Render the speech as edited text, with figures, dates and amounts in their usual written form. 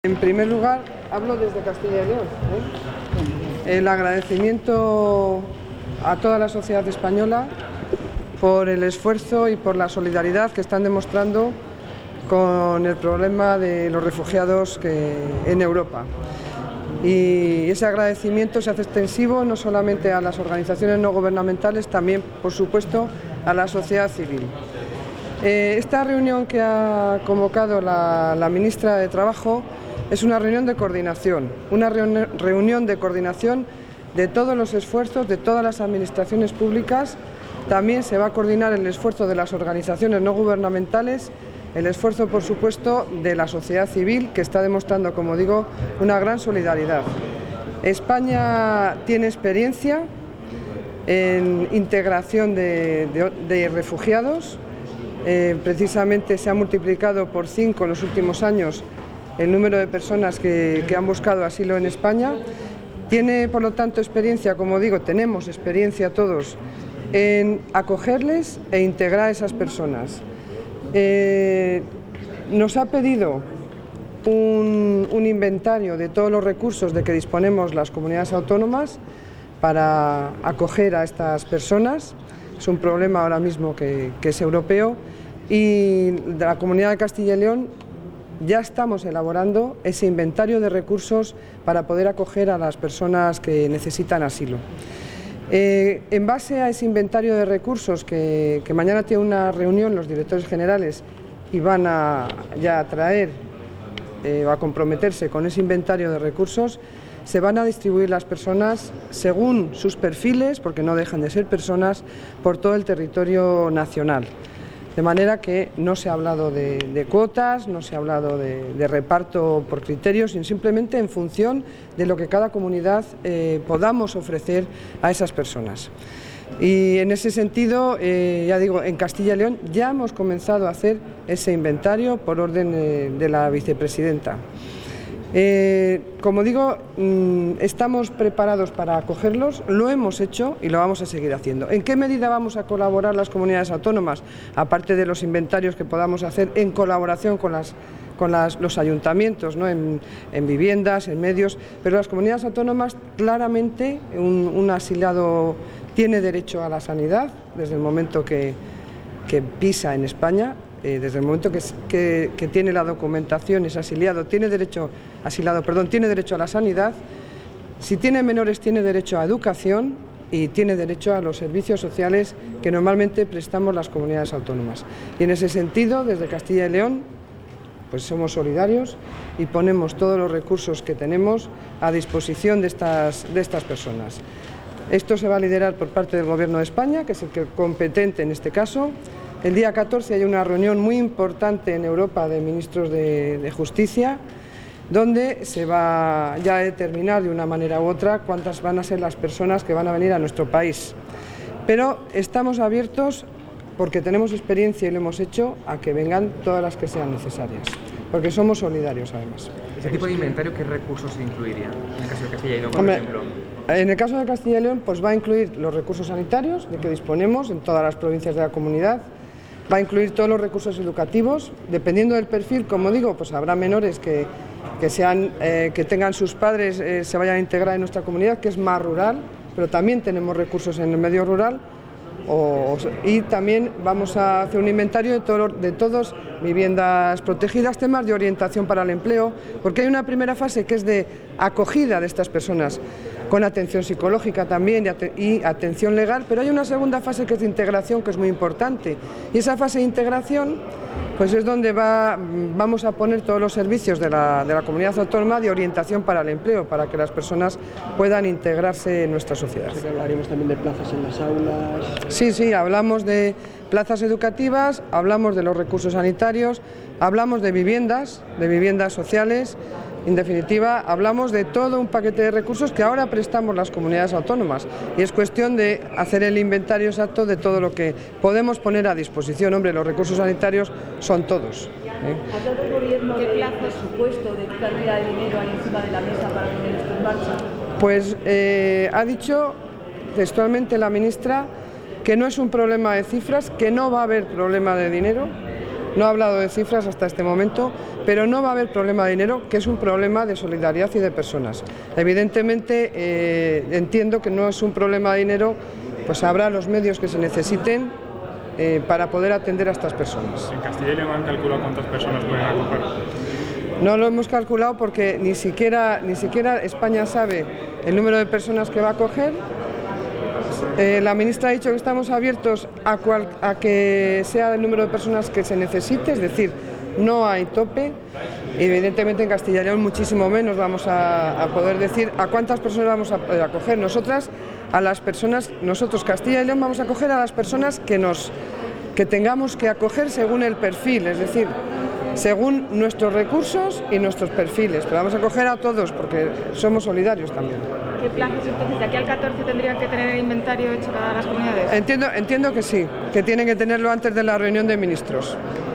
En primer lugar, hablo desde Castilla y León. El agradecimiento a toda la sociedad española por el esfuerzo y por la solidaridad que están demostrando con el problema de los refugiados en Europa. Y ese agradecimiento se hace extensivo no solamente a las organizaciones no gubernamentales, también, por supuesto, a la sociedad civil. Esta reunión que ha convocado la ministra de Trabajo es una reunión de coordinación, de todos los esfuerzos de todas las administraciones públicas. También se va a coordinar el esfuerzo de las organizaciones no gubernamentales, el esfuerzo, por supuesto, de la sociedad civil, que está demostrando, como digo, una gran solidaridad. España tiene experiencia en integración de refugiados. Precisamente se ha multiplicado por 5 en los últimos años el número de personas que han buscado asilo en España. Tiene, por lo tanto, experiencia, como digo, tenemos experiencia todos en acogerles e integrar a esas personas. Nos ha pedido un inventario de todos los recursos de que disponemos las comunidades autónomas para acoger a estas personas. Es un problema ahora mismo que es europeo, y de la Comunidad de Castilla y León ya estamos elaborando ese inventario de recursos para poder acoger a las personas que necesitan asilo. En base a ese inventario de recursos, que mañana tiene una reunión los directores generales y van a traer a comprometerse con ese inventario de recursos, se van a distribuir las personas según sus perfiles, porque no dejan de ser personas, por todo el territorio nacional. De manera que no se ha hablado de cuotas, no se ha hablado de reparto por criterios, sino simplemente en función de lo que cada comunidad podamos ofrecer a esas personas. Y en ese sentido, ya digo, en Castilla y León ya hemos comenzado a hacer ese inventario por orden de la vicepresidenta. Como digo, estamos preparados para acogerlos, lo hemos hecho y lo vamos a seguir haciendo. ¿En qué medida vamos a colaborar las comunidades autónomas? Aparte de los inventarios que podamos hacer en colaboración con los ayuntamientos, ¿no? en viviendas, en medios, pero las comunidades autónomas, claramente, un asilado tiene derecho a la sanidad desde el momento que pisa en España. Desde el momento que tiene la documentación, es asiliado, tiene derecho a la sanidad. Si tiene menores, tiene derecho a educación y tiene derecho a los servicios sociales que normalmente prestamos las comunidades autónomas. Y en ese sentido, desde Castilla y León, pues somos solidarios y ponemos todos los recursos que tenemos a disposición de estas personas. Esto se va a liderar por parte del Gobierno de España, que es el competente en este caso. El día 14 hay una reunión muy importante en Europa de ministros de Justicia, donde se va ya a determinar de una manera u otra cuántas van a ser las personas que van a venir a nuestro país. Pero estamos abiertos, porque tenemos experiencia y lo hemos hecho, a que vengan todas las que sean necesarias, porque somos solidarios además. ¿Ese tipo de inventario qué recursos se incluiría en el caso de Castilla y León, por ejemplo? En el caso de Castilla y León, pues va a incluir los recursos sanitarios de que disponemos en todas las provincias de la comunidad. Va a incluir todos los recursos educativos, dependiendo del perfil, como digo, pues habrá menores que tengan sus padres, se vayan a integrar en nuestra comunidad, que es más rural, pero también tenemos recursos en el medio rural, y también vamos a hacer un inventario de todas viviendas protegidas, temas de orientación para el empleo, porque hay una primera fase que es de acogida de estas personas, con atención psicológica también y atención legal, pero hay una segunda fase que es de integración, que es muy importante, y esa fase de integración pues es donde vamos a poner todos los servicios de la comunidad autónoma de orientación para el empleo, para que las personas puedan integrarse en nuestra sociedad. Hablaremos también de plazas en las aulas. Sí, hablamos de plazas educativas, hablamos de los recursos sanitarios, hablamos de viviendas sociales. En definitiva, hablamos de todo un paquete de recursos que ahora prestamos las comunidades autónomas, y es cuestión de hacer el inventario exacto de todo lo que podemos poner a disposición. Hombre, los recursos sanitarios son todos. ¿Ha dado el Gobierno qué plazo, presupuesto, de cantidad de dinero hay encima de la mesa para poner esto en marcha? Pues ha dicho textualmente la ministra que no es un problema de cifras, que no va a haber problema de dinero, no ha hablado de cifras hasta este momento, pero no va a haber problema de dinero, que es un problema de solidaridad y de personas. Evidentemente, entiendo que no es un problema de dinero, pues habrá los medios que se necesiten para poder atender a estas personas. ¿En Castilla y León han calculado cuántas personas pueden acoger? No lo hemos calculado porque ni siquiera España sabe el número de personas que va a acoger. La ministra ha dicho que estamos abiertos a que sea el número de personas que se necesite, es decir, no hay tope. Evidentemente en Castilla y León muchísimo menos vamos a poder decir a cuántas personas vamos a poder acoger. Nosotros Castilla y León vamos a acoger a las personas que tengamos que acoger según el perfil, es decir, según nuestros recursos y nuestros perfiles, pero vamos a acoger a todos porque somos solidarios también. ¿Qué plazos entonces? ¿De aquí al 14 tendrían que tener el inventario hecho cada las comunidades? Entiendo que sí, que tienen que tenerlo antes de la reunión de ministros.